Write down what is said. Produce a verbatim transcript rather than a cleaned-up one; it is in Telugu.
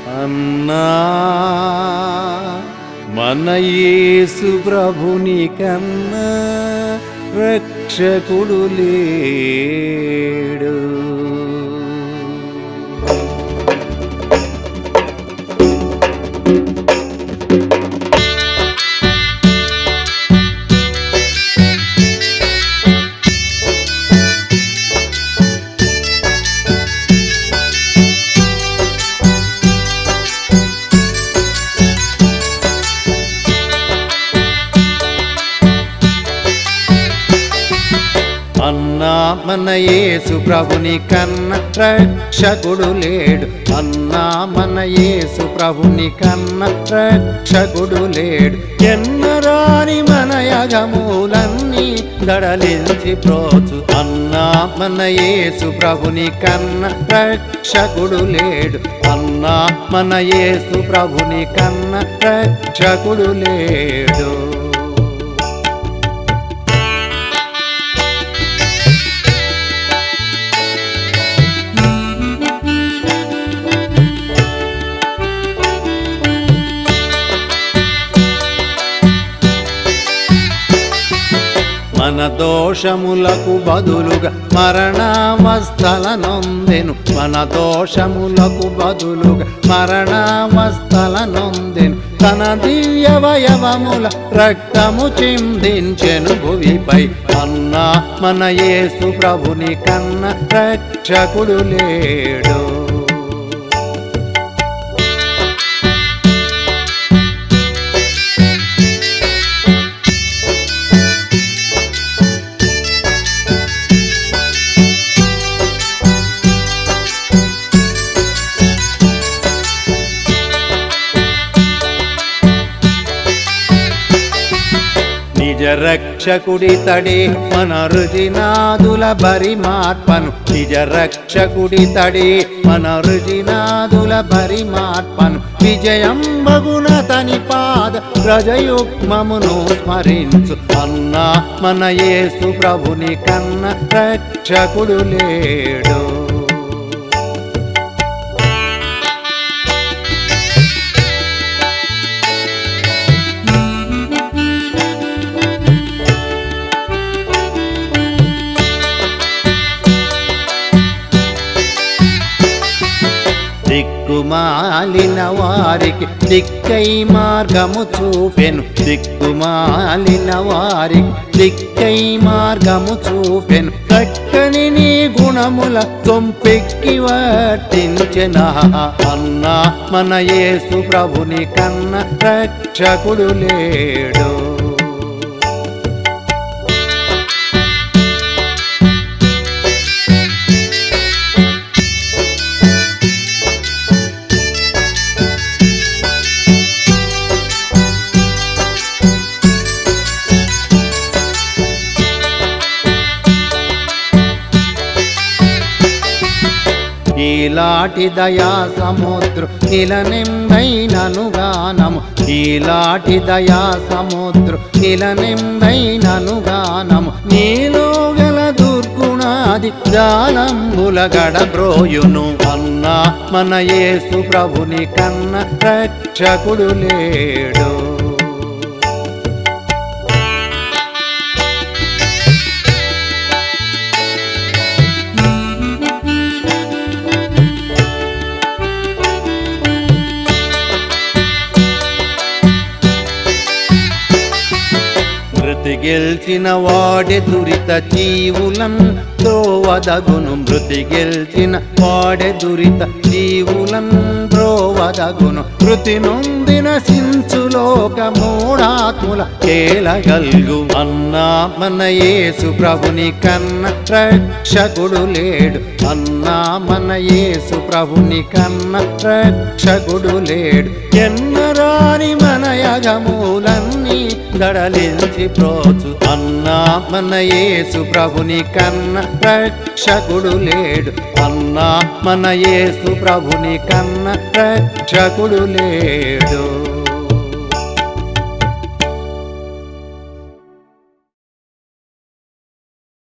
అన్నా మన యేసు ప్రభుని కన్నా రక్షకుడు లేడు. అన్నా మన యేసు ప్రభుని కన్నా రక్షకుడు లేడు. అన్నా మన యేసు ప్రభుని కన్నా రక్షకుడు లేడు. ఎన్నరాని మన యగములన్నీ దడలించి ప్రోచు. అన్నా మన యేసు ప్రభుని కన్నా రక్షకుడు లేడు. అన్నా మన యేసు ప్రభుని కన్నా రక్షకుడు లేడు. మన దోషములకు బదులుగా మరణావస్థల నొందెను. మన దోషములకు బదులుగా మరణావస్థల నొందెను. తన దివ్యవయవముల రక్తము చిందించెను భువిపై. అన్నా మన యేసు ప్రభుని కన్నా రక్షకుడు లేడు. నిజ రక్షకుడితడే మన రుజినాదుల బరి మార్పను. నిజ రక్షకుడితడే మన రుజినాదుల బరి మార్పను. విజయం బగున తని పాద ప్రజయుగ్మమును స్మరించు. అన్నా మన యేసు ప్రభుని కన్నా రక్షకుడు లేడు. దిక్కుమాలిన వారికి దిక్కై మార్గము చూపెను. దిక్కుమాలిన వారికి దిక్కై మార్గము చూపెను. చక్కని నీ గుణముల తొంపెక్కి వర్తించెన. అన్నా మన యేసు ప్రభుని కన్నా రక్షకుడు లేడు. ఈలాటి దయా సముద్రు ఇలా నిందైనను గానము. ఈలాటి దయా సముద్రు ఇలా నిందైనను గానము. నీలో గల దుర్గుణాది జాలంబుల గడబ్రోయును. అన్నా మన యేసు ప్రభుని కన్నా రక్షకుడు లేడు. మృతి గెల్చిన వాడే దురిత జీవులం ద్రోవదగును. మృతి గెల్చిన వాడే దురిత జీవులం ద్రోవదగును. మృతి నొందిన సించులోక మూఢాత్ముల కేలగల్గు. అన్నా మన యేసు ప్రభుని కన్నా రక్షకుడు లేడు. అన్నా మన యేసు ప్రభుని కన్నా రక్షకుడు లేడు. ఎన్నరాని మన యగములన్నీ దడలించి ప్రోచు. అన్నా మన యేసు ప్రభుని కన్నా రక్షకుడు లేడు. అన్నా మన యేసు ప్రభుని కన్నా రక్షకుడు లేడు.